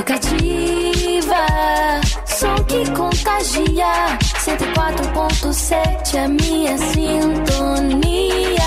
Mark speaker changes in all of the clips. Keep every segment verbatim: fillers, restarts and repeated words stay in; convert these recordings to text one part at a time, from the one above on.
Speaker 1: Educativa, som que contagia. Cento e quatro ponto sete, a minha sintonia.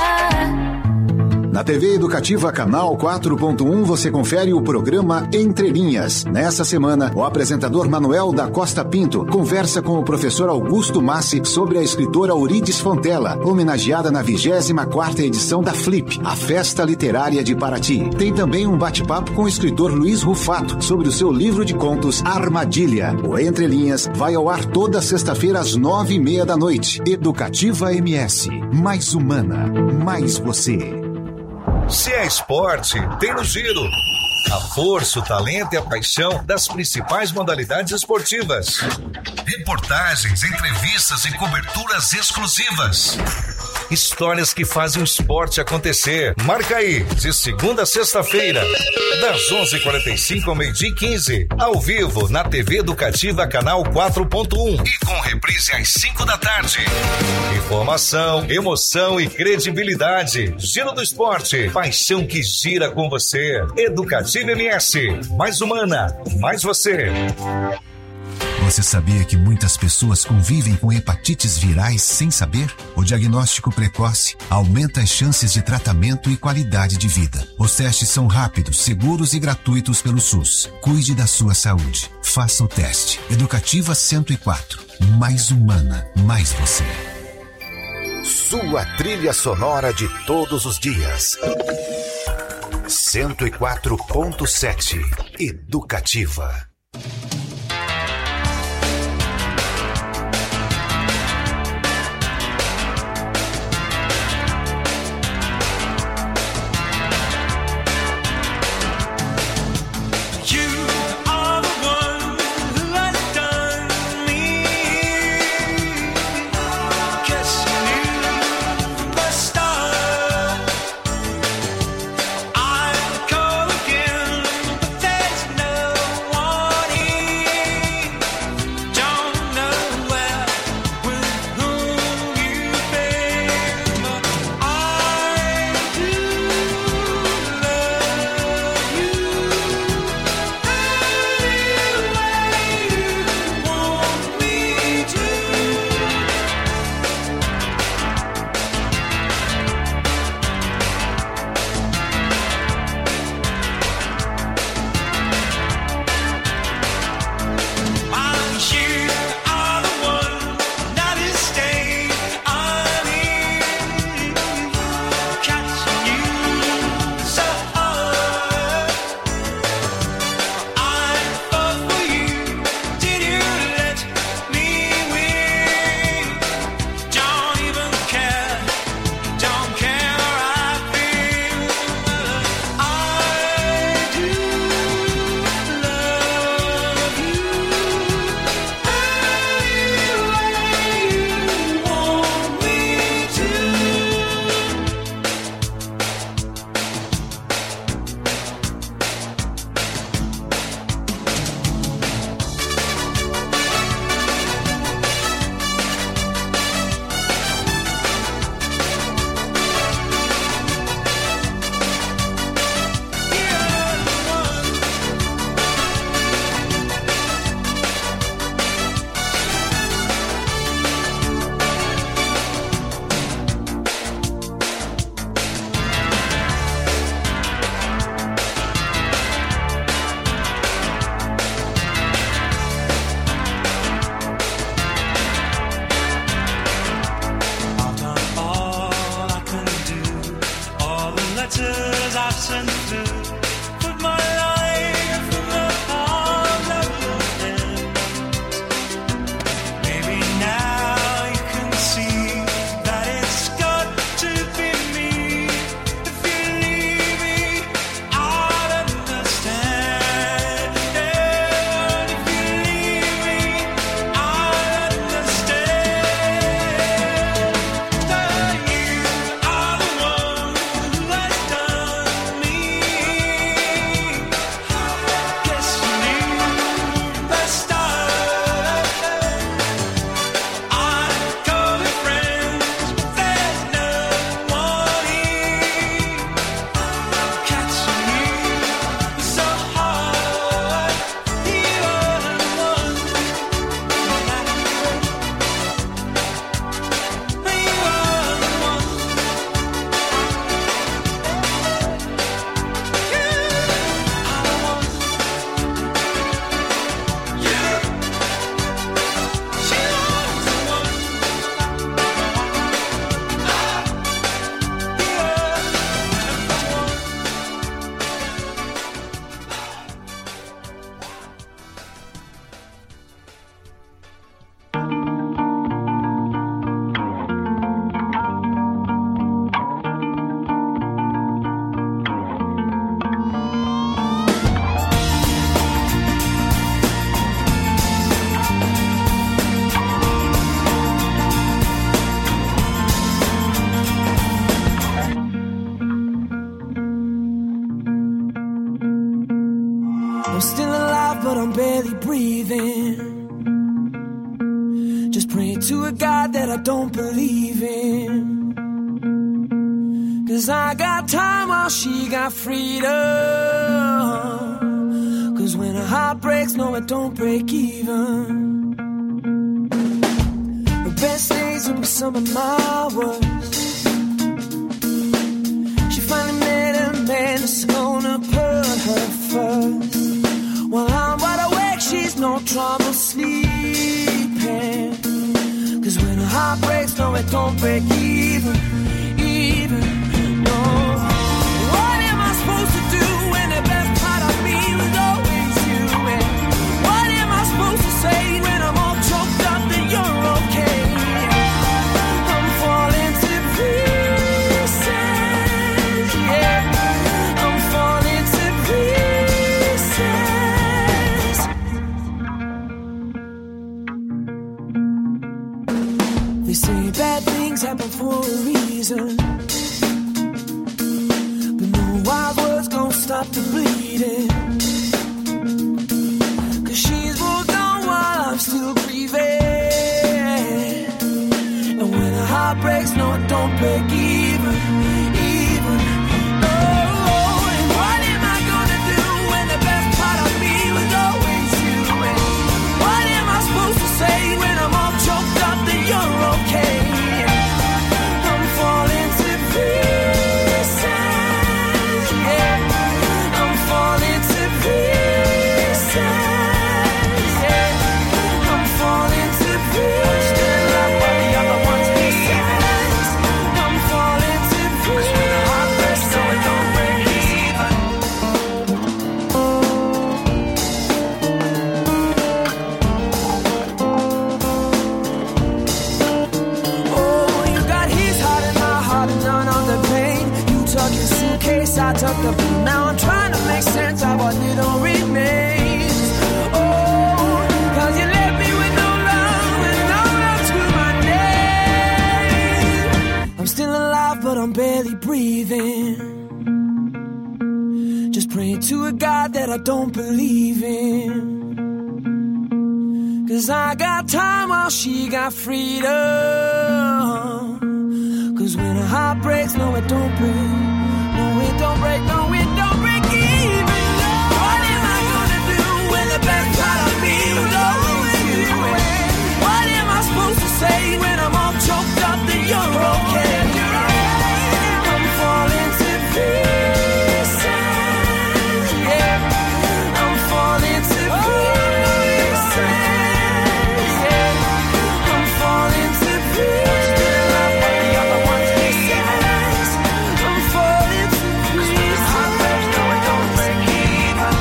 Speaker 2: Na T V Educativa Canal quatro ponto um você confere o programa Entre Linhas. Nessa semana, o apresentador Manuel da Costa Pinto conversa com o professor Augusto Massi sobre a escritora Euridice Fontella, homenageada na vigésima quarta edição da Flip, a Festa Literária de Paraty. Tem também um bate-papo com o escritor Luiz Rufato sobre o seu livro de contos Armadilha. O Entre Linhas vai ao ar toda sexta-feira às nove e meia da noite. Educativa M S, mais humana, mais você.
Speaker 3: Se é esporte, tem no Giro. A força, o talento e a paixão das principais modalidades esportivas. Reportagens, entrevistas e coberturas exclusivas. Histórias que fazem o esporte acontecer. Marca aí, de segunda a sexta-feira, das onze e quarenta e cinco ao meio-dia e quinze, ao vivo na T V Educativa Canal quatro ponto um e com reprise às cinco da tarde. Informação, emoção e credibilidade. Giro do Esporte, paixão que gira com você. Educativa M S, mais humana, mais você.
Speaker 4: Você sabia que muitas pessoas convivem com hepatites virais sem saber? O diagnóstico precoce aumenta as chances de tratamento e qualidade de vida. Os testes são rápidos, seguros e gratuitos pelo SUS. Cuide da sua saúde. Faça o teste. Educativa cento e quatro. Mais humana, mais você.
Speaker 5: Sua trilha sonora de todos os dias. cento e quatro ponto sete. Educativa.
Speaker 6: One I'm barely breathing. Just praying to a God that I don't believe in. Cause I got time while she got freedom. Cause when a heart breaks, no it don't break even. The best days will be some of my worst. She finally met a man that's gonna put her first. While I'm wide awake, she's no trouble sleeping. Cause when a heart breaks, no it don't break even, even, no. What am I supposed to do when the best part of me was always you? And what am I supposed to say when I'm all choked up that you're okay? I'm falling to pieces, yeah. I'm falling to pieces. They say bad things happen for a reason, but no wild words gon' stop the bleeding. Cause she's moved on while I'm still grieving. And when a heart breaks, no it don't break even, even, no. And what am I gonna do when the best part of me was always you? And what am I supposed to say when I'm all choked up that you're okay? I'm falling to pieces, yeah. I'm falling to pieces, yeah. I'm falling to pieces. Still love while the other one's pieces. I'm falling to pieces. When the heart breaks, so it don't break even. Oh, you got his heart and my heart and none of the pain. You took your suitcase, I took the blue. Now I'm trying to make sense of what little remains. Oh, cause you left me with no love and no love to my name. I'm still alive, but I'm barely breathing. Just praying to a God that I don't believe in. Cause I got time while she got freedom. Cause when a heart breaks, no it don't break. No it don't break, no it don't break even. What am I gonna do when the best part of me was always you? What am I supposed to say when I'm all choked up that you're okay? I'm falling to pieces, yeah. I'm falling to pieces, yeah. I'm falling to pieces. Still love while the other one's pieces. I'm falling to pieces. Heart breaks, no it don't break even.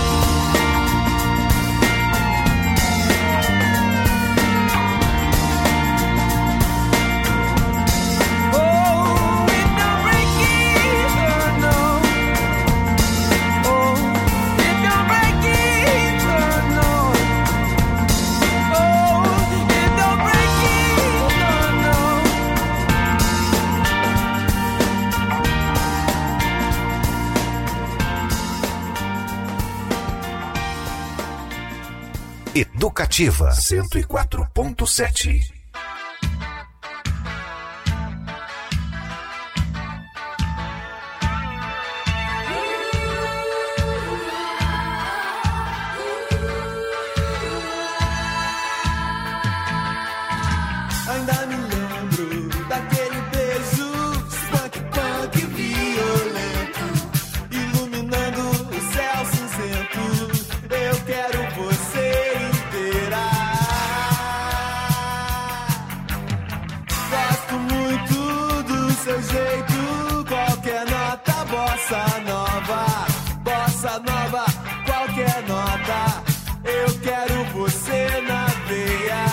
Speaker 6: Oh, it don't break even, no. Oh, it don't break even, no. Oh, it don't break even, no.
Speaker 5: Educativa cento e quatro ponto sete.
Speaker 7: Ainda me lembro daquele beijo punk, punk violento, iluminando o céu cinzento. Eu quero você inteira. Gosto muito do seu jeito, qualquer nota, bossa nova, bossa nova, qualquer nota. Eu quero você na veia.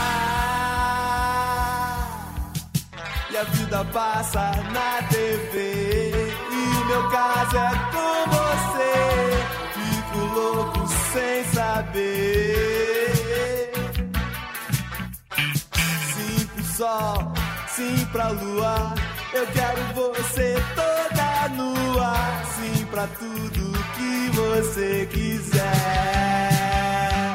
Speaker 7: E a vida passa na T V, e meu caso é com você. Fico louco sem saber. Sim pro sol, sim pra lua. Eu quero você toda nua. Sim pra tudo que você quiser.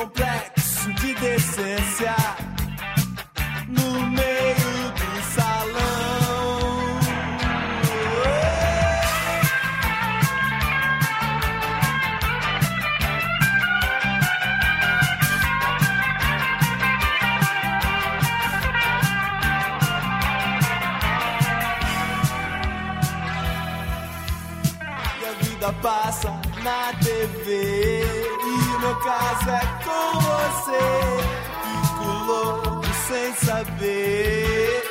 Speaker 7: complexo de decência no meio do salão. E a vida passa na T V e meu caso é com você. Fico louco sem saber.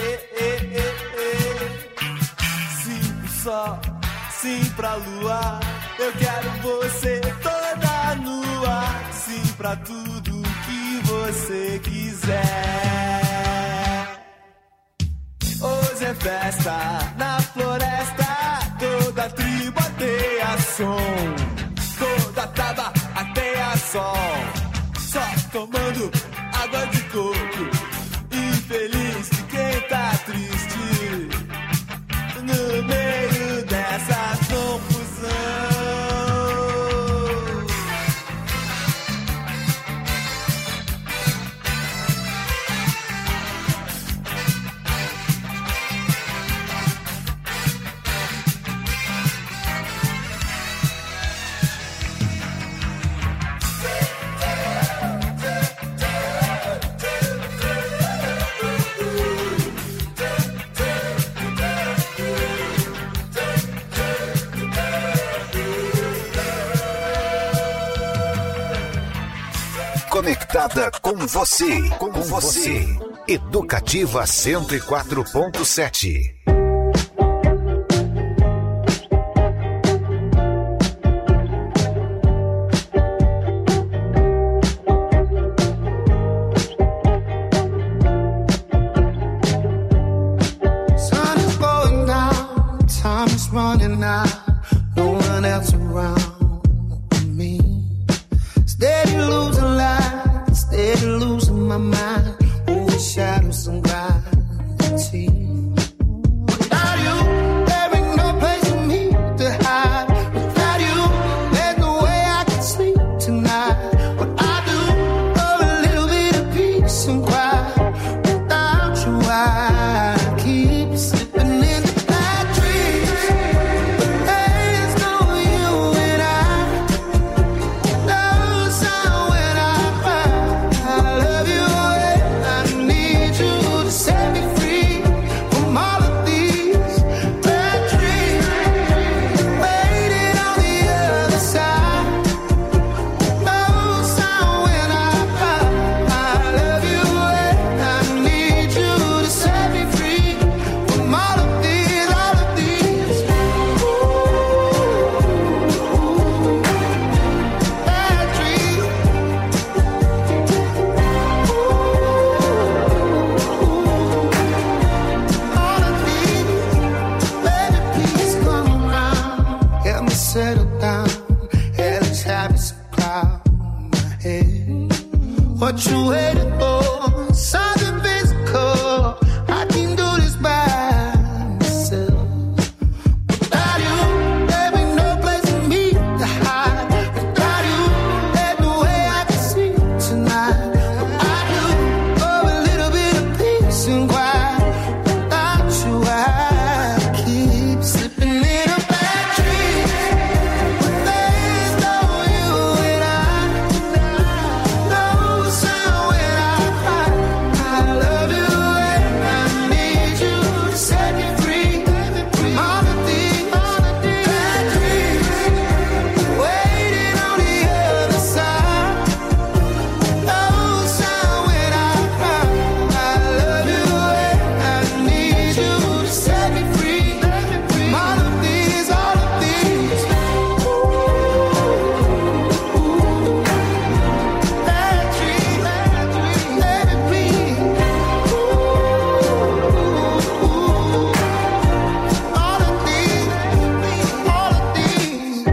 Speaker 7: Sim pro sol, sim pra lua. Eu quero você toda nua. Sim pra tudo que você quiser. Hoje é festa na floresta. Toda tribo ateia som. Toda taba ateia sol. Só tomando água de coco. Infeliz de quem tá triste no meio dessa confusão.
Speaker 5: Conectada com você, com você. Educativa cento e quatro ponto sete.
Speaker 8: Sun is going down, time is running out, no one else around me. Steady losing light, steady losing my mind. Over shadows and gravity. Without you, there ain't no place for me to hide. Without you, there's no way I can sleep tonight. What I do for a little bit of peace and quiet. Without you, I keep slipping into bad dreams. But there's no you and I. No sound when I cry. I love you and I need you to set me free from all of these bad dreams. Waiting on the other side. No sound when I cry. I love you and I need you to set me free from all of these, all of these bad dreams. All of these, baby, please come around. Help me settle down. Hell is having some cloud in my head. What you waiting for? Something physical. I can do this by myself. Without you, there ain't no place for me to hide. Without you, there's no way I can sleep tonight. What I do for a little bit of peace and quiet. Without you, I keep slipping into bad dreams. There's no you and I. No sound when I cry. I love you and I need you to set me free from all of these bad dreams. Waiting on the other side. No sound when I cry. I love you and I need you to set me free from all of these, all of these bad dreams. Baby, please. All of these, all of these.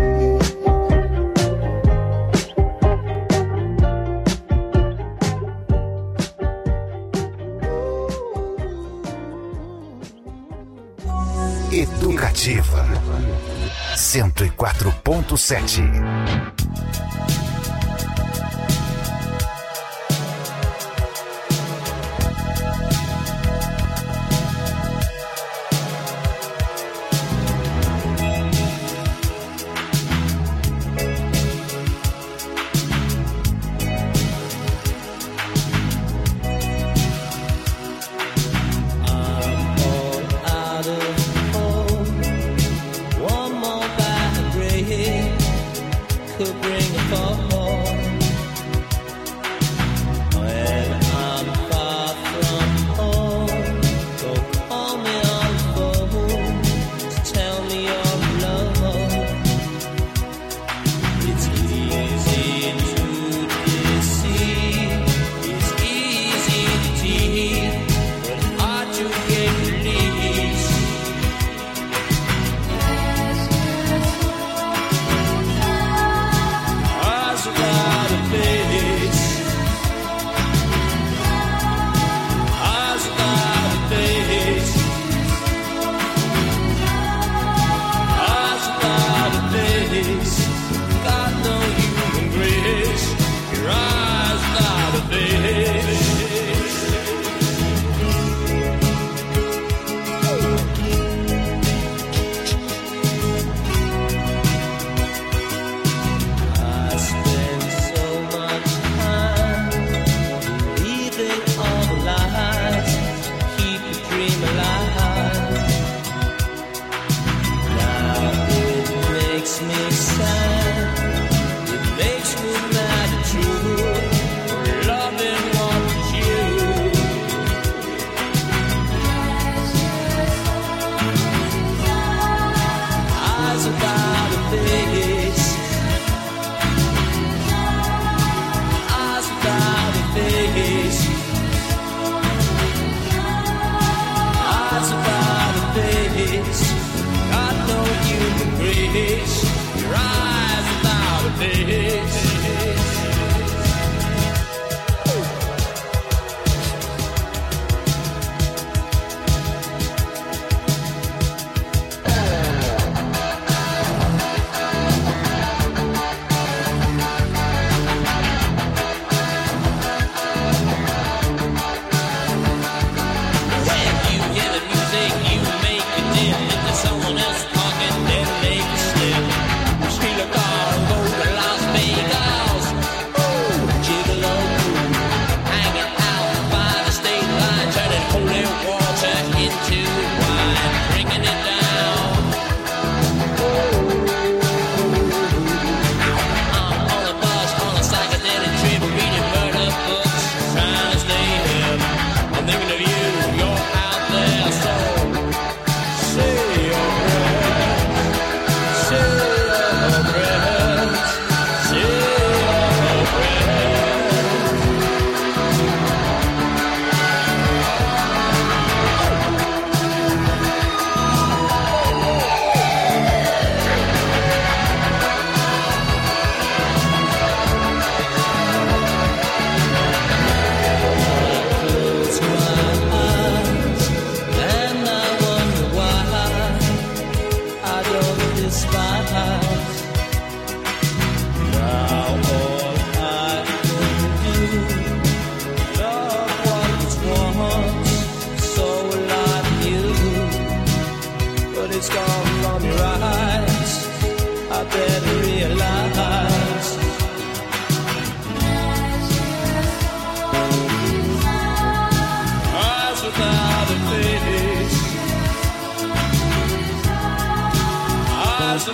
Speaker 5: Educativa cento e quatro ponto sete.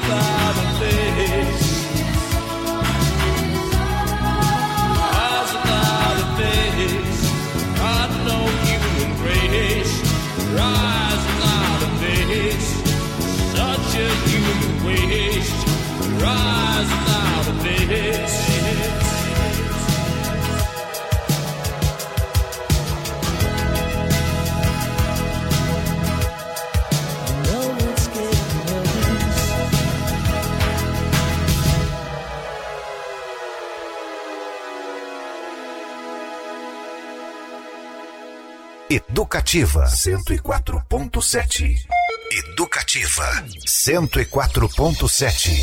Speaker 9: without a face. Rise without a face. Got no human grace. Rise without a face. Such a human waste. Rise without a face.
Speaker 5: Educativa cento e quatro ponto sete. Educativa cento e quatro ponto sete.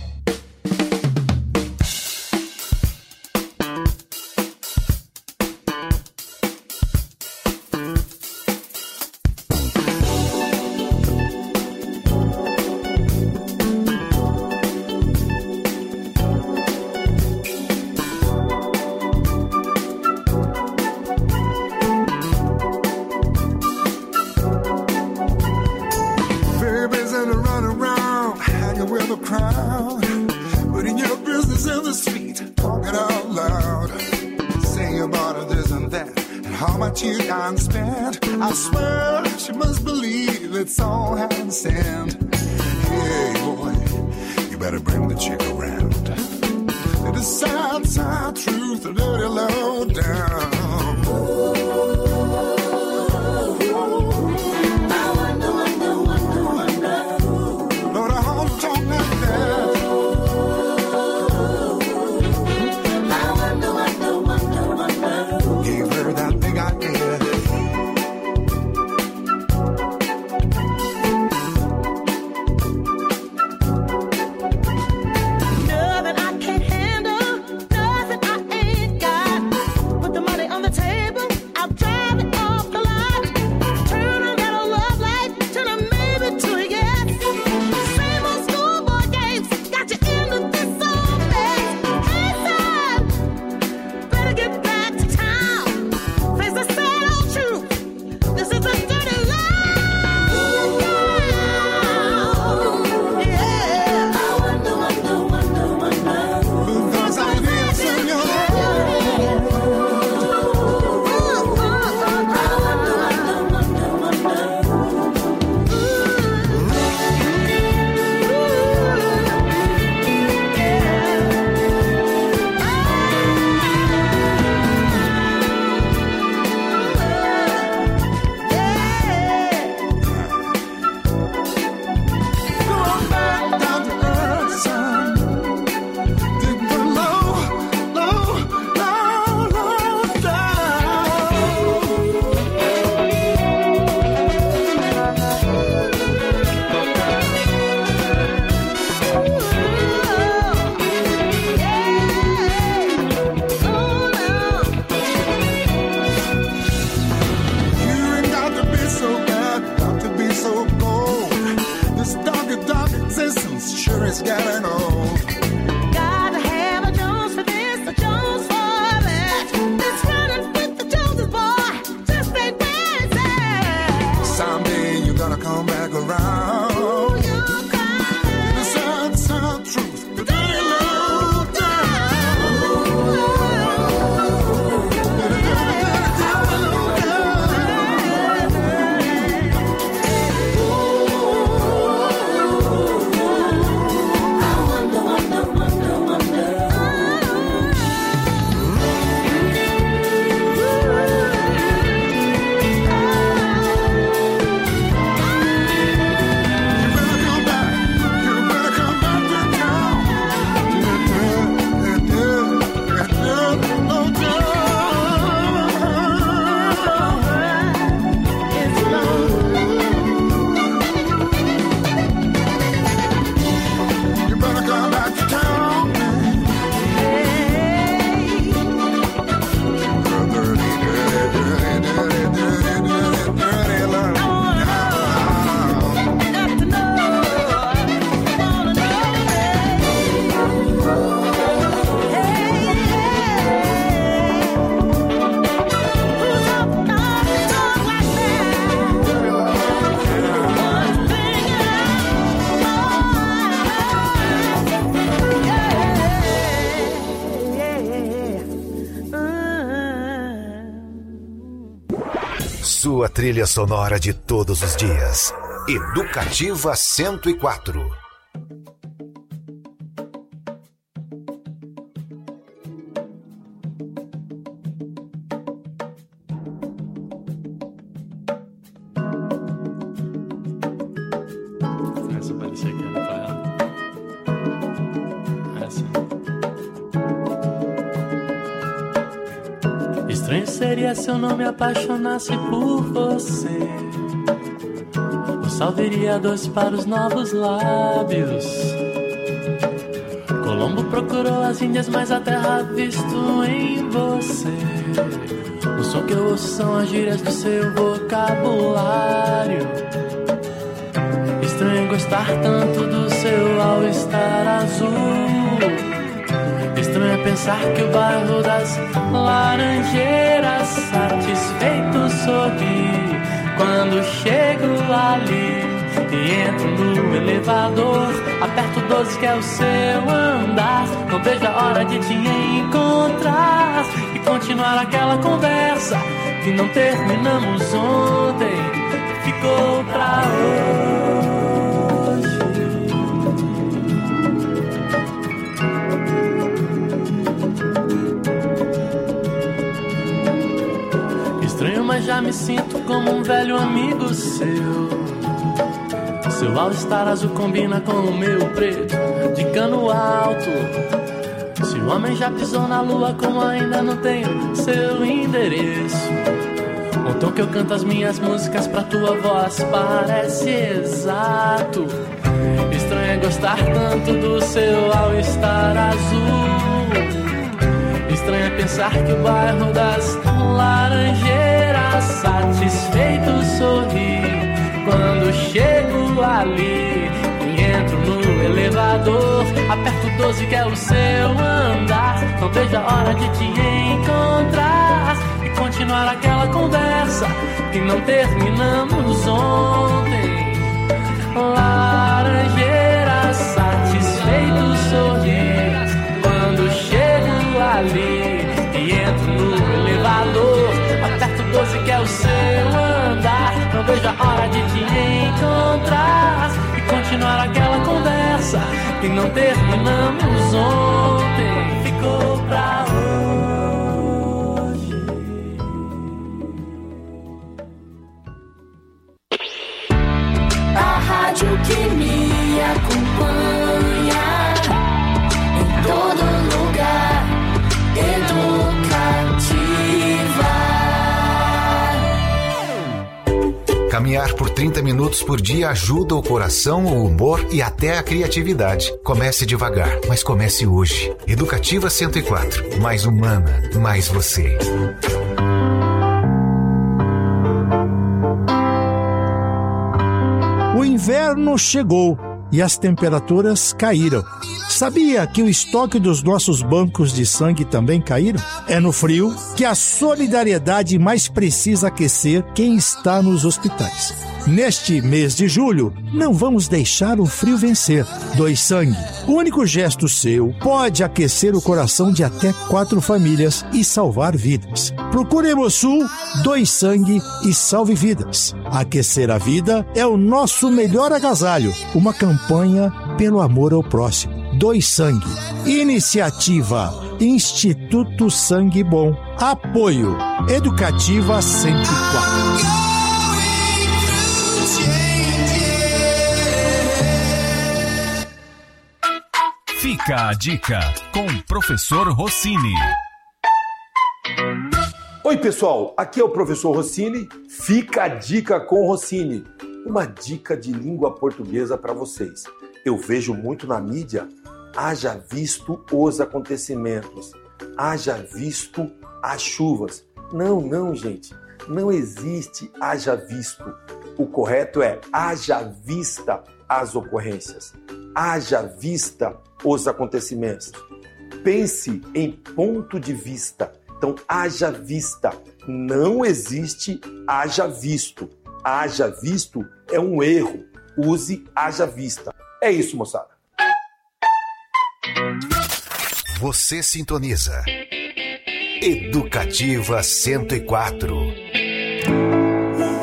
Speaker 10: I swear she must believe it's all hand sand. Hey boy, you better bring the chick around. It is sad, sad truth, a dirty low down. I wonder, wonder, wonder, wonder. Lord, I hope you don't like that. I wonder, wonder, wonder, wonder. Gave her that big idea.
Speaker 11: I'll
Speaker 5: sua trilha sonora de todos os dias. Educativa cento e quatro.
Speaker 11: Essa parecia que era pra ela. Essa. Estranho seria se eu não me apaixonasse por você. O sal viria dois para os novos lábios. Colombo procurou as Índias, mas a terra visto em você. O som que eu ouço são as gírias do seu vocabulário. Estranho gostar tanto do seu all-star azul. Estranho é pensar que o bairro das Laranjeiras satisfeito sorri quando chego ali e entro no elevador. Aperto doze que é o seu andar. Não vejo a hora de te encontrar e continuar aquela conversa que não terminamos ontem. Ficou pra hoje. Estranho, mas já me sinto como um velho amigo seu. Seu all-star azul combina com o meu preto de cano alto. Se o homem já pisou na lua, como ainda não tenho seu endereço. O tom que eu canto as minhas músicas pra tua voz parece exato. Estranho é gostar tanto do seu all-star azul. Estranho é pensar que o bairro das Laranjeiras satisfeito sorri quando chego ali e entro no elevador. Aperto doze que é o seu andar. Não vejo a hora de te encontrar e continuar aquela conversa que não terminamos ontem. Laranjeiras satisfeito sorri quando chego ali e entro no elevador. Aperto doze que é o seu andar. Não vejo a hora de te encontrar e continuar aquela conversa que não terminamos ontem. Ficou pra hoje.
Speaker 1: A rádio que me acompanha em todo lugar. Educativa.
Speaker 5: Caminhar por trinta minutos por dia ajuda o coração, o humor e até a criatividade. Comece devagar, mas comece hoje. Educativa cento e quatro. Mais humana, mais você.
Speaker 12: O inverno chegou e as temperaturas caíram. Sabia que o estoque dos nossos bancos de sangue também caíram? É no frio que a solidariedade mais precisa aquecer quem está nos hospitais. Neste mês de julho, não vamos deixar o frio vencer. Doe sangue. O único gesto seu pode aquecer o coração de até quatro famílias e salvar vidas. Procure Hemosul, doe sangue e salve vidas. Aquecer a vida é o nosso melhor agasalho. Uma campanha pelo amor ao próximo. Doe sangue. Iniciativa Instituto Sangue Bom. Apoio Educativa cento e quatro.
Speaker 13: Fica a dica com o professor Rossini.
Speaker 14: Oi pessoal, aqui é o professor Rossini. Fica a dica com o Rossini. Uma dica de língua portuguesa para vocês. Eu vejo muito na mídia, haja visto os acontecimentos, haja visto as chuvas. Não, não, gente, não existe haja visto. O correto é haja vista as ocorrências, haja vista os acontecimentos. Pense em ponto de vista. Então, haja vista. Não existe haja visto. Haja visto é um erro. Use haja vista. É isso, moçada.
Speaker 5: Você sintoniza Educativa cento e quatro.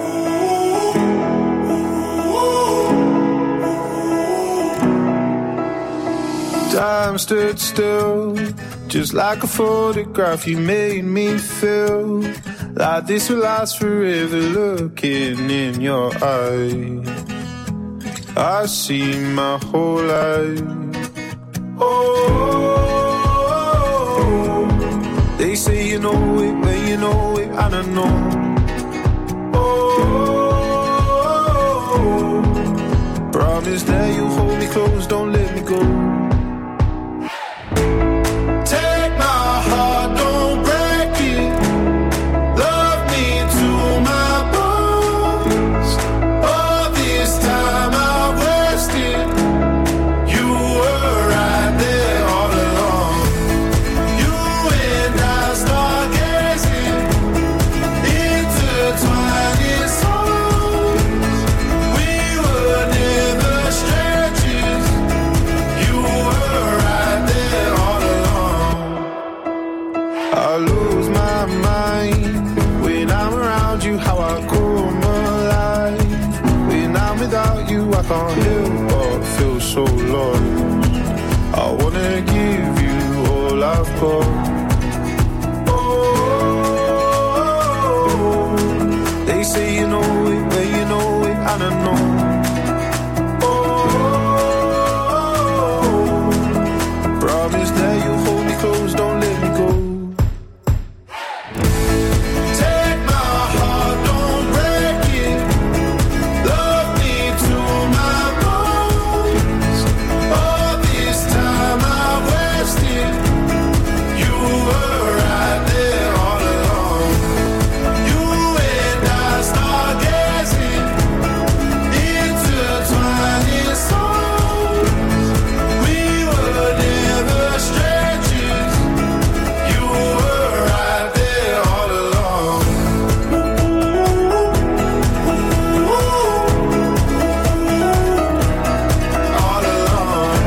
Speaker 15: time stood still, just like a photograph. You made me feel like this will last forever. Looking in your eyes, I see my whole life. Oh, they say you know it, but you know it, I don't know. Oh, promise that you hold me close, don't let me go. Take my heart, don't break it. Love me to my bones. All this time I wasted, you were right there all along. You and I start gazing, intertwining souls. We were never strangers. You were right there all along. I lose my mind when I'm around you. How I come alive when I'm without you. I can't help but feel so lost. I wanna give you all I've got. Oh, they say you know it, but you know it, I don't know. Oh, promise that you hold me close, don't let me go. Take my heart, don't break it. Love me to my bones. All this time I wasted, you were right there all along. You and I start gazing, intertwining souls. We were never strangers. You were right there all along. All along.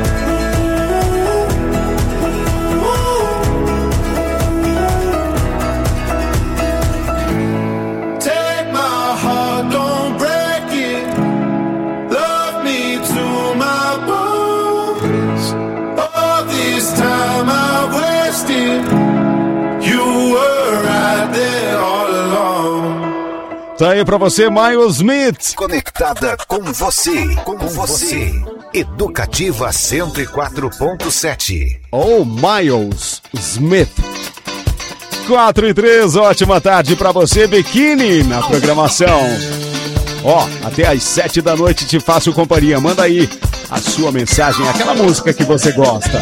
Speaker 15: Take my heart, don't break it. Love me to my bones. All this time I wasted, you were right there all along.
Speaker 16: Tá aí pra você, Miles Smith.
Speaker 5: Conectada com você, com você. Educativa cento e quatro ponto sete.
Speaker 16: Ou Miles Smith. quatro e três, ótima tarde pra você, Biquíni, na programação. Ó, até às sete da noite te faço companhia. Manda aí a sua mensagem, aquela música que você gosta.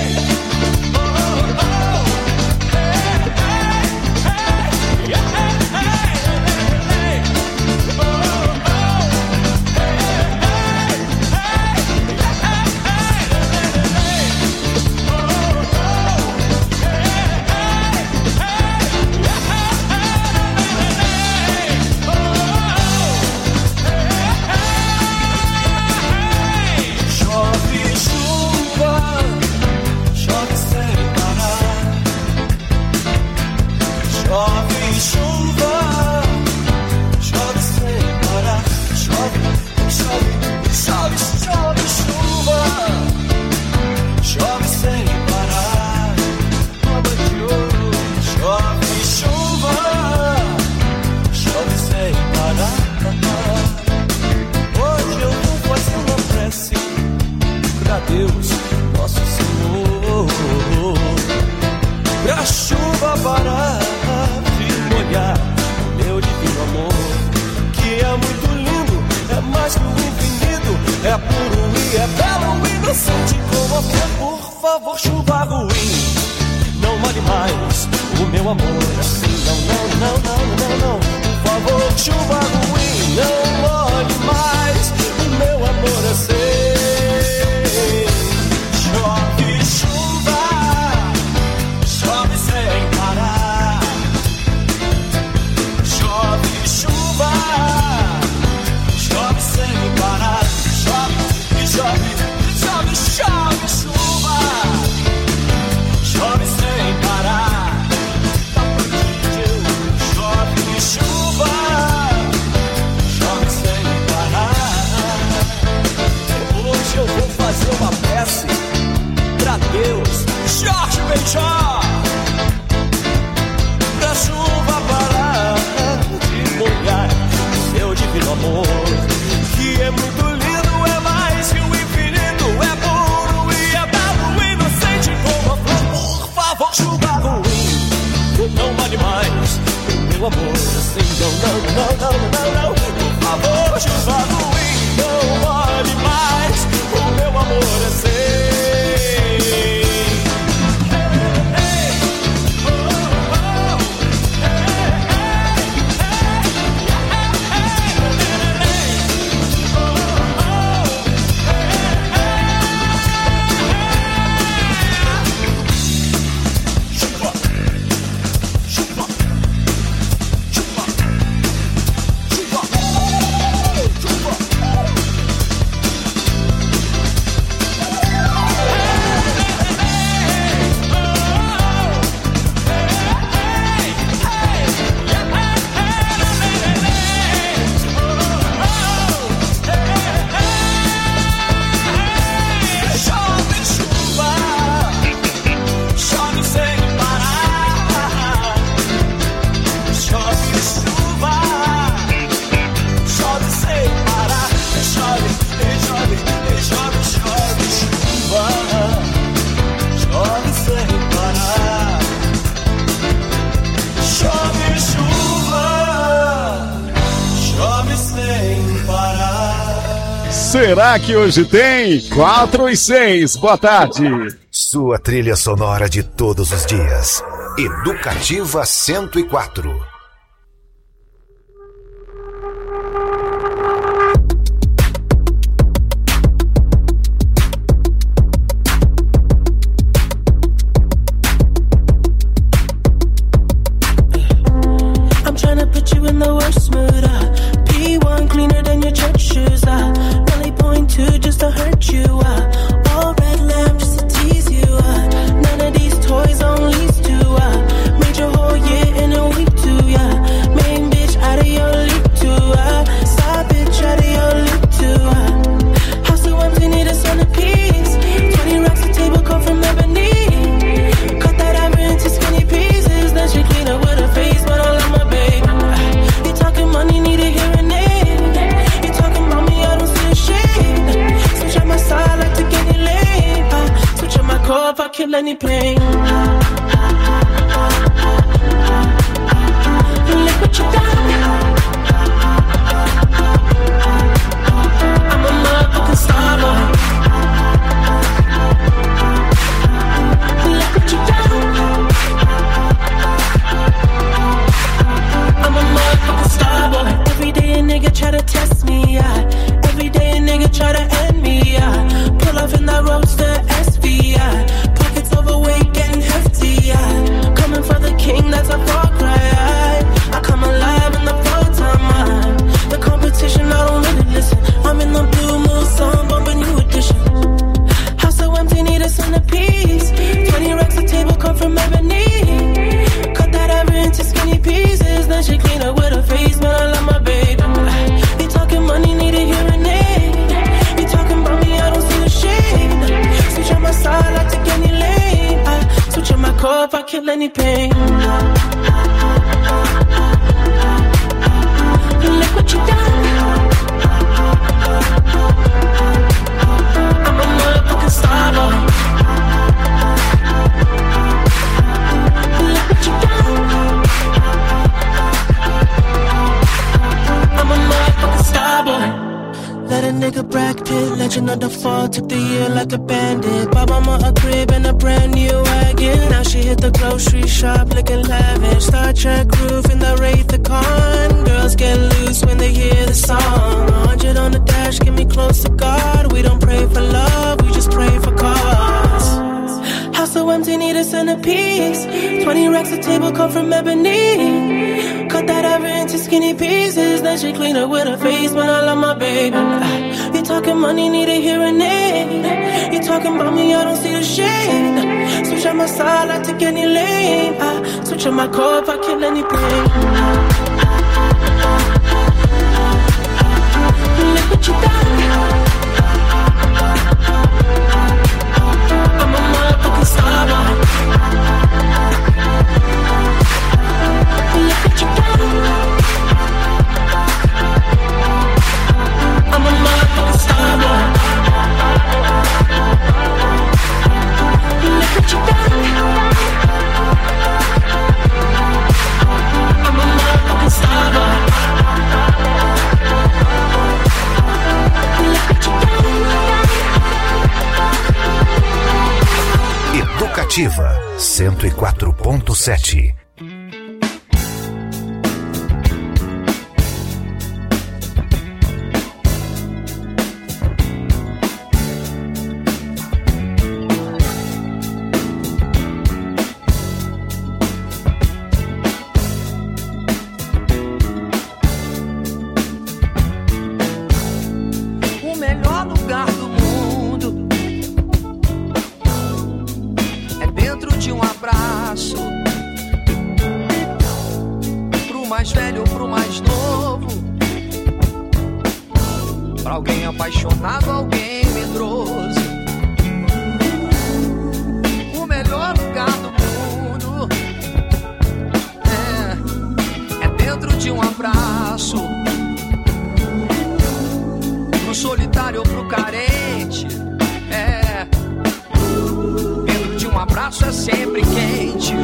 Speaker 6: Chove chuva, chove sem parar. Chove chuva, chove sem parar. Chove, chove, chove, chove chuva, chove sem parar. Como de ouro, chove chuva, chove sem parar. Hoje eu vou fazer uma prece pra Deus, nosso Senhor, pra chuva parar de molhar o meu divino amor, que é muito lindo, é mais que o infinito, é puro e é belo, inocente como a fé. Por favor, chuva ruim, não molhe mais o meu amor assim. Não, não, não, não, não, não. Por favor, chuva ruim, não molhe mais o meu amor assim. Chove chuva, chove sem parar. Chove chuva, chove sem parar. Chove e chove, chove, chove chuva, chove sem parar. Chove chuva, chove sem parar. Hoje eu vou fazer uma prece pra Deus,
Speaker 16: será que hoje tem? quatro e seis, boa tarde.
Speaker 5: Sua trilha sonora de todos os dias. Educativa cento e quatro.
Speaker 6: I'm trying to put you in the worst mood. Uh, P one cleaner than your church shoes. Uh, Nelly point two just to hurt you. Uh, all red lamb just to tease you. Uh, none of these toys on lease to. Uh, made your whole year in a week too. Yeah, main bitch out of your league too. Uh, side bitch out of your league too. Uh, house so empty, need a centerpiece. Twenty racks a table come from ebony. Cut that ever into skinny pieces. Then she clean up with her face, but I love my baby. Uh, you talking money, need a hearing aid. You talking about me, I don't see a shade. Switch on my side, like to get it laid. Uh, switch on my core if I kill any pain. Look what you done. I'm a motherfucking star boy. Look what you done. I'm a motherfucking star boy. Every day a nigga try to test me, yeah. Every day a nigga try to end me, yeah. Pull off in that roadster S V, yeah. Pockets overweight, getting hefty, yeah. Coming for the king, that's a far cry. I come alive in the full time, man. The competition, I don't really listen. I'm in the blue moon song, bumping new edition. House so empty, need a centerpiece. Twenty racks a table come from ebony. Cut that ever into skinny pieces. Then she clean up with her face, man, I love my baby. You talking money, need a hearing aid. You talking about me, I don't see the shade. Switch on my side, I take any lane. I switch on my core if I kill any pain. Look what you done. I'm a motherfucking star boy. Look what you done. I'm a motherfucking star boy. Let a nigga Brad Pitt, legend of the fall, took the year like a bandit. Bought mama a crib and a brand new wagon. Now she hit the grocery shop looking lavish. Star Trek roof in the Wraith the Con. Girls get loose when they hear the song. one hundred on the dash, get me close to God. We don't pray for love, we just pray for cause. House so empty, need a centerpiece. Twenty racks a table come from ebony. Cut that ever into skinny pieces. Then she clean up with her face, but I love my baby. You talking money, need a hearing aid. You talking about me, I don't see the shade. Switch on my side, I take any lane. I switch on my core if I kill any pain. Look what you done. I'm a motherfucking star boy. Look what you done. I'm a motherfucking star boy. Look what you done. I'm a motherfucking star boy. Look what you done.
Speaker 5: Educativa cento e quatro ponto sete.
Speaker 17: O melhor lugar do mundo é dentro de um abraço. Pro mais velho ou pro mais novo, pra alguém apaixonado, alguém medroso. O melhor lugar do mundo é, é dentro de um abraço. Pro solitário ou pro carente, é, dentro de um abraço é sempre quente.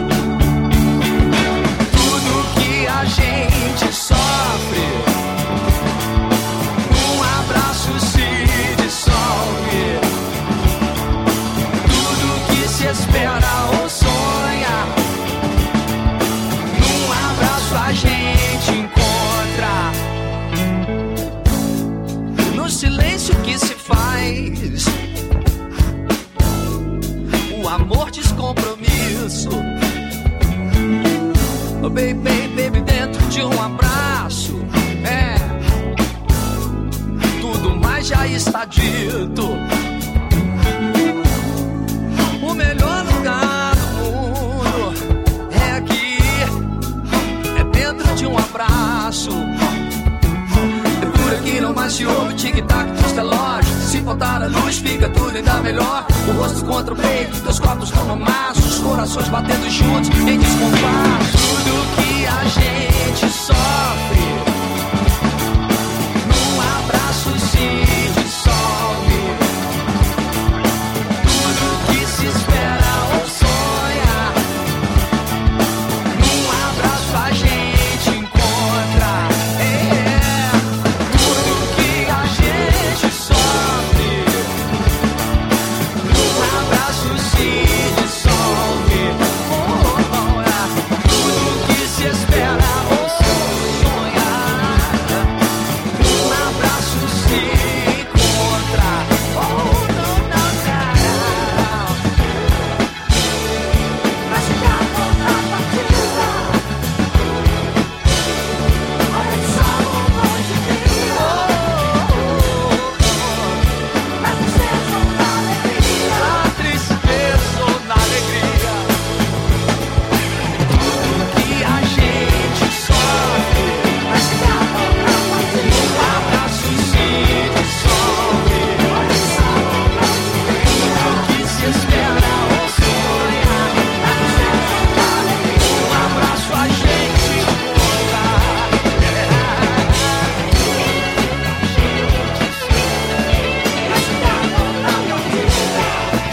Speaker 17: Tudo que a gente sofre, um abraço se silêncio que se faz. O amor descompromisso. Oh, baby, baby, dentro de um abraço. É, tudo mais já está dito. O melhor lugar do mundo é aqui, é dentro de um abraço. É por aqui não mais se ouve o tic-tac dos relógios. Se faltar a luz fica tudo ainda melhor. O rosto contra o peito, teus corpos estão no maço, os corações batendo juntos em descompasso. Tudo que a gente sofre num abraço se dissolve. Tudo que se espera ou sonha num abraço a gente encontra. É, tudo que a gente sofre num abraço se dissolve. Oh, oh, é. Tudo que se espera ou sonha num abraço se encontra. Oh, não, não, não. Mas já vou na partida. Olha só o monte de vida. Na tristeza ou na alegria. Na tristeza ou na alegria. Tudo que a gente sofre, mas já vou na partida. Um abraço se dissolve. Olha só o monte de vida. Tudo que se espera ou sonha. Na tristeza ou na alegria. Um abraço a gente encontra. Mas já vou na partida.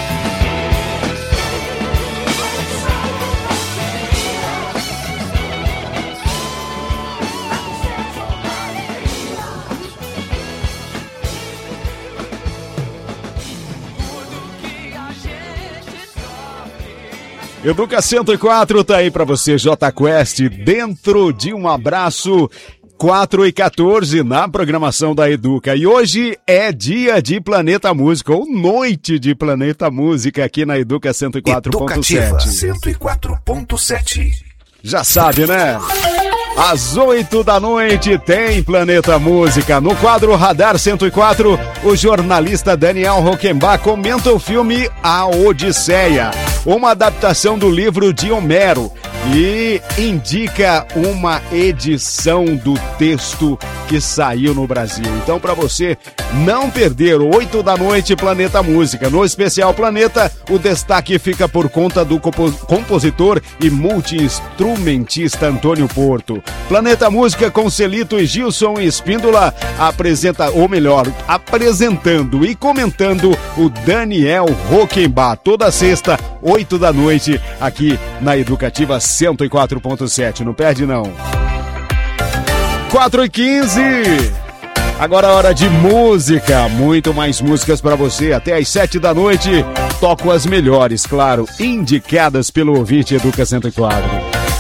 Speaker 16: Educa cento e quatro tá aí pra você, J Quest, dentro de um abraço, quatro e quatorze na programação da Educa. E hoje é dia de Planeta Música, ou noite de Planeta Música aqui na Educa cento e quatro ponto
Speaker 5: Educativa
Speaker 16: sete.
Speaker 5: cento e quatro ponto sete.
Speaker 16: Já sabe, né? Às oito da noite tem Planeta Música. No quadro Radar cento e quatro, o jornalista Daniel Rockenbach comenta o filme A Odisseia, uma adaptação do livro de Homero, e indica uma edição do texto que saiu no Brasil. Então, para você não perder, oito da noite, Planeta Música. No especial Planeta, o destaque fica por conta do compo- compositor e multi-instrumentista Antônio Porto. Planeta Música com Celito e Gilson Espíndola apresenta, ou melhor, apresentando e comentando o Daniel Rockenbach. Toda sexta, oito da noite, aqui na Educativa cento e quatro ponto sete. Não perde, não. quatro e quinze. Agora é hora de música. Muito mais músicas para você. Até às sete da noite, toco as melhores, claro, indicadas pelo ouvinte Educa cento e quatro.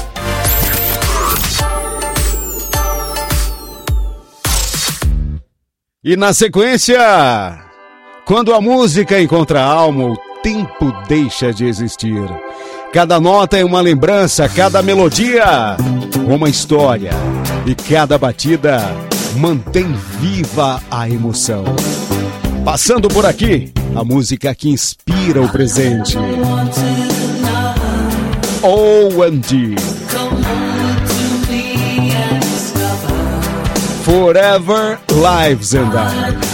Speaker 16: E na sequência, quando a música encontra a alma, o tempo deixa de existir. Cada nota é uma lembrança, cada melodia uma história, e cada batida mantém viva a emoção. Passando por aqui, a música que inspira o presente. O M G Forever Lives and I.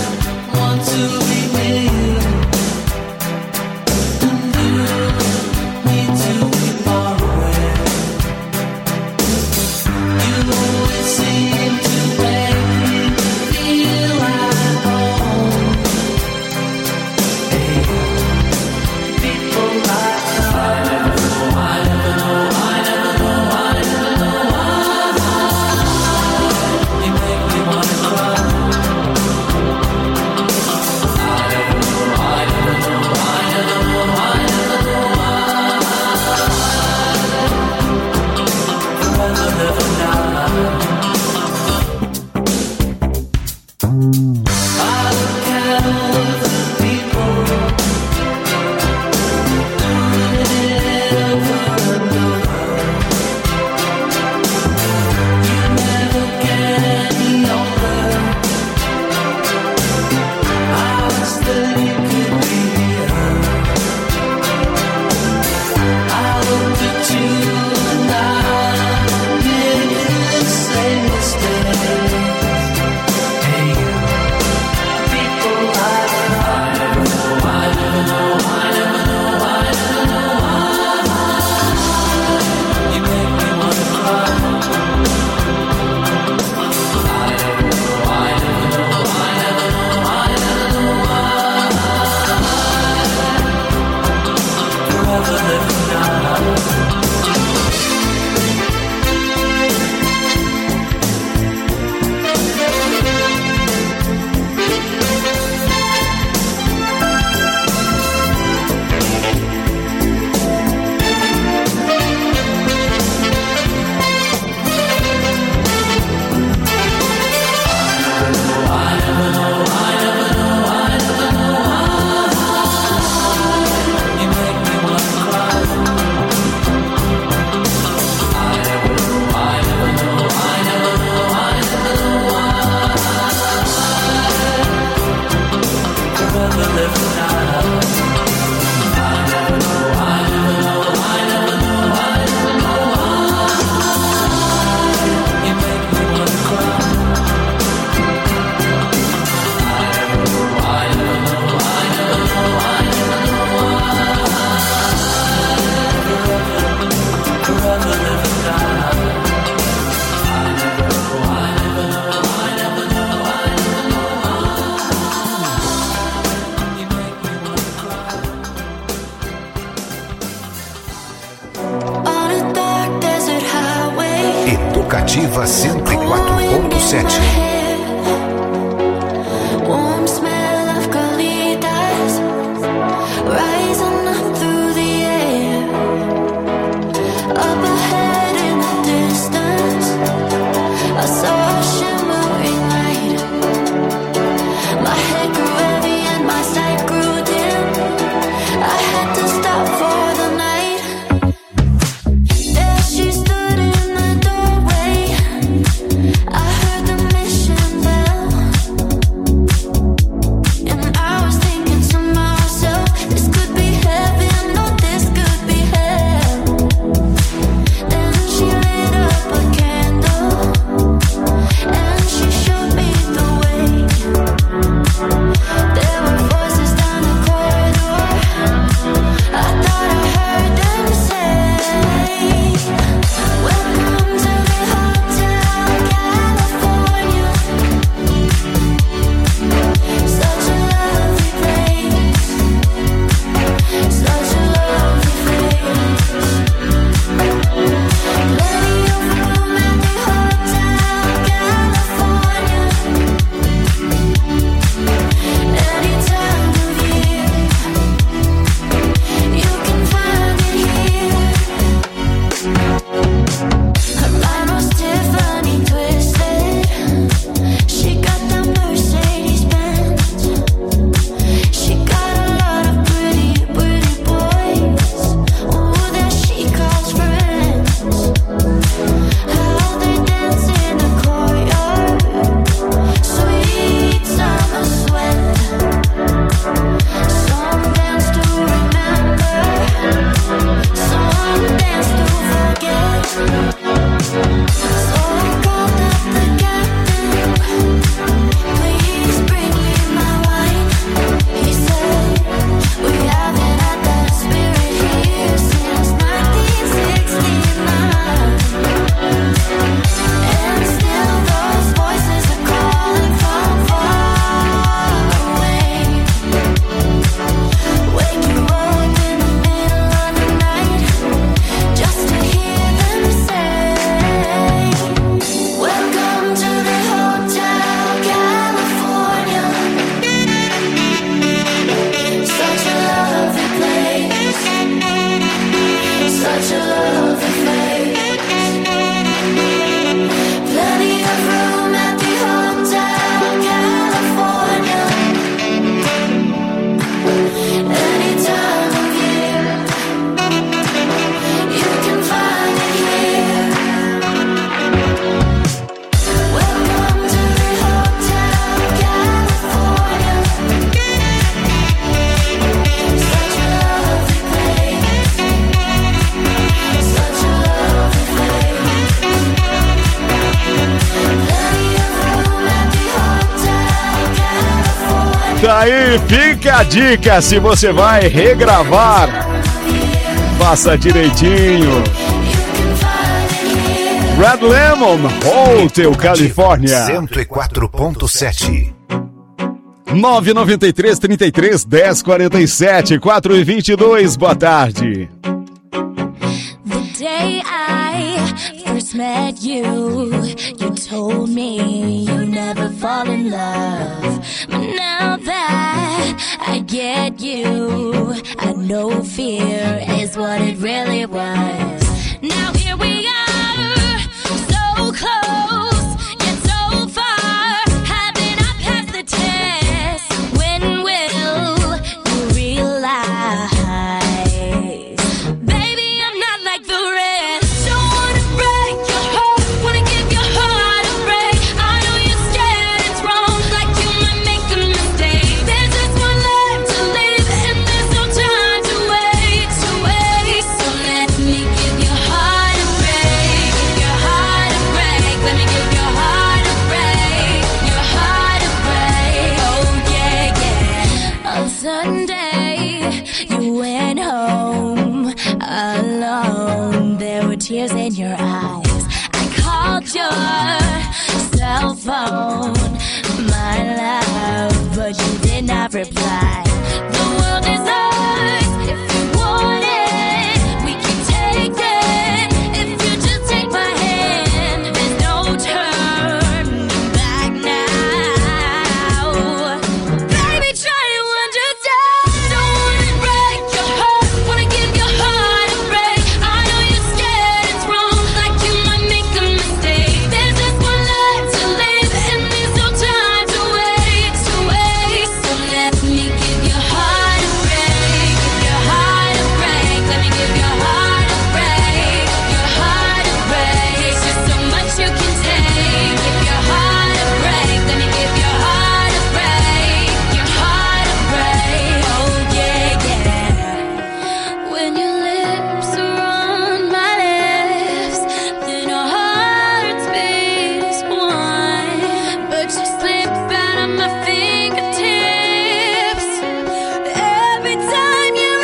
Speaker 5: Educativa cento e quatro ponto sete.
Speaker 1: Warm smell of colitas rising up through the air. Up ahead in the distance, I saw a shimmering light. My head grew heavy and my sight grew dim. I had to stop for the night. There she stood in the doorway. I heard the mission bell, and I was thinking to myself, this could be heaven or this could be hell. Then she lit up a candle and she showed me the way. There were voices down the corridor. I thought I heard them say, welcome to the Hotel California. Such a lovely place, such a lovely face. Plenty of room at the Hotel California. Any time of year, you can find it here. Her mind was Tiffany twisted. She got the Mercedes Benz. She got a lot of pretty, pretty boys. Ooh, that she calls friends. How they dance in the courtyard. Sweet summer sweat. Some dance to remember, some dance to forget. So I called up the captain. Please bring me my wine. He said, we haven't had that spirit here since nineteen sixty-nine. And still those voices are calling from far away. Wake you up in the middle of the night just to hear them say, welcome to the Hotel California. Such a lovely place, such a lovely place. Plenty of room at the Hotel California. Any time of year, you can find it here. Welcome to the Hotel California. Such a lovely place, such a lovely place. Plenty of room at the Hotel California.
Speaker 16: Tá aí, fica a dica, se você vai regravar, faça direitinho. Red Lemon, Hotel California.
Speaker 5: cento e quatro ponto sete.
Speaker 16: nove nove três, trinta e três, dez, quarenta e sete, quatro e vinte e dois, boa tarde.
Speaker 1: The day I first met you, you told me you never fall in love. But now that I get you, I know fear is what it really was. Now here we are, so close, yet so far. Haven't I passed the test? When will you realize? Baby, I'm not like the rest. Don't wanna break your heart, wanna give your heart a break. I know you're scared it's wrong, like you might make a mistake. There's just one left tears in your eyes. I called your cell phone, my love, but you did not reply. The world is ours if you want it. We can take it if you just take my hand. There's no turning back now. Baby, try to understand. Don't wanna break your heart, wanna give your heart a break. I know you're scared it's wrong, like you might make a mistake. There's just one life to live, and there's no time to wait, to wait. So let me give your heart a break, give your heart a break. Let me give your heart a break, your heart a break. It's just so much you can take. Give your heart a break. Let me give your heart a break, your heart a break. Oh yeah, yeah. When your lips are on my lips, then our hearts beat as one. But you slip out of my fingertips every time you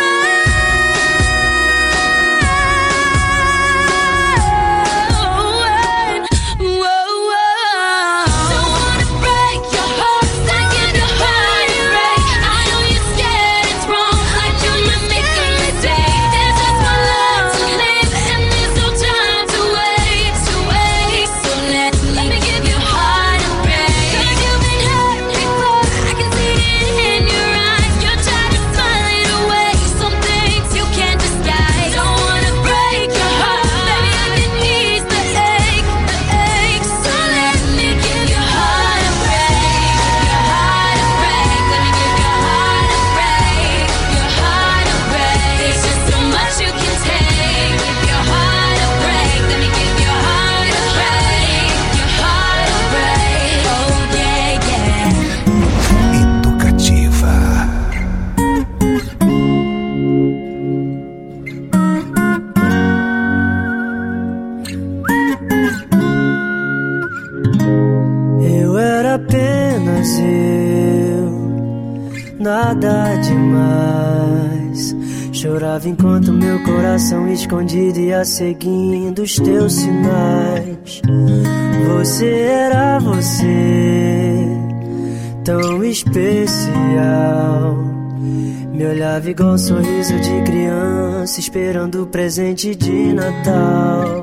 Speaker 1: run. Whoa, whoa. Don't wanna break your heart, I give your heart a break. I know you're scared it's wrong, like you might make a mistake. There's just one life to live, and there's no time to wait, to wait. So let me give your heart a break. 'Cause you've been hurt before, I can see it in your eyes. You're trying to smile it away, some things you can't disguise. Don't wanna break your heart, baby, I can ease the ache, the ache. So let me give your heart a break, your heart a break. Let me give your heart a break, your heart a break. There's just so much you can take. Give your heart a break. Let me give your heart a break, your heart a break. Oh yeah, yeah.
Speaker 5: Educativa.
Speaker 6: Eu era apenas eu, nada demais. Chorava enquanto meu coração escondido ia seguindo os teus sinais. Você era você, tão especial. Me olhava igual um sorriso de criança, esperando o presente de Natal.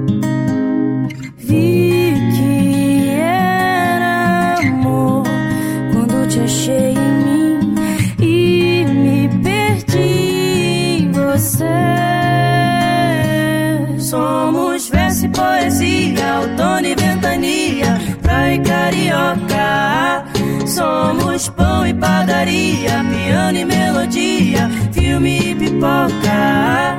Speaker 1: Vi que era amor quando te achei em mim e me perdi em você.
Speaker 6: Somos verso e poesia, outono e ventania, praia e carioca. Somos pão e padaria, piano e melodia, filme e pipoca.